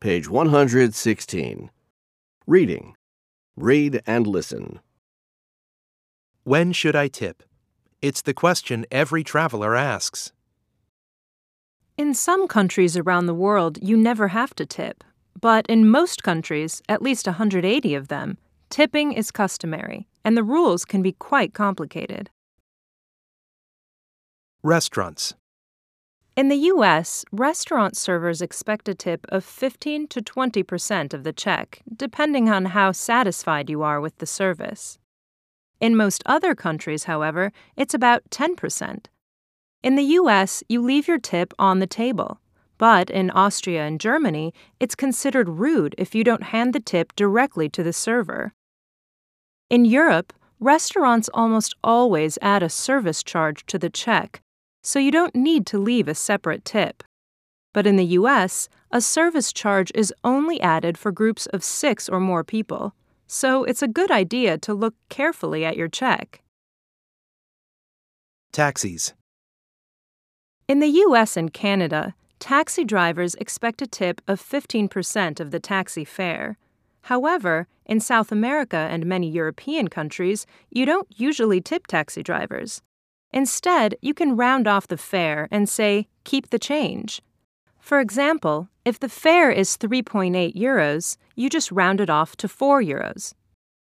page 116. Reading. Read and listen. When should I tip? It's the question every traveler asks. In some countries around the world, you never have to tip. But in most countries, at least 180 of them, tipping is customary, and the rules can be quite complicated. Restaurants. In the U.S., restaurant servers expect a tip of 15 to 20% of the check, depending on how satisfied you are with the service. In most other countries, however, it's about 10%. In the U.S., you leave your tip on the table. But in Austria and Germany, it's considered rude if you don't hand the tip directly to the server. In Europe, restaurants almost always add a service charge to the check, so you don't need to leave a separate tip. But in the U.S., a service charge is only added for groups of 6 or more people, so it's a good idea to look carefully at your check. Taxis. In the U.S. and Canada, taxi drivers expect a tip of 15% of the taxi fare. However, in South America and many European countries, you don't usually tip taxi drivers. Instead, you can round off the fare and say, keep the change. For example, if the fare is 3.8 euros, you just round it off to 4 euros.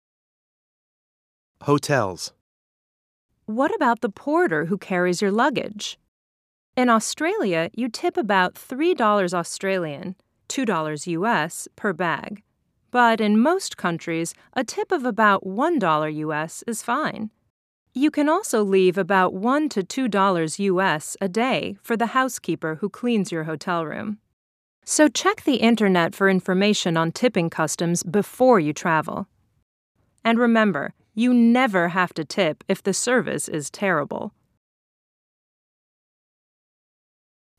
Hotels. What about the porter who carries your luggage? In Australia, you tip about $3 Australian, $2 US per bag. But in most countries, a tip of about $1 US is fine. You can also leave about $1 to $2 US a day for the housekeeper who cleans your hotel room. So check the internet for information on tipping customs before you travel. And remember, you never have to tip if the service is terrible.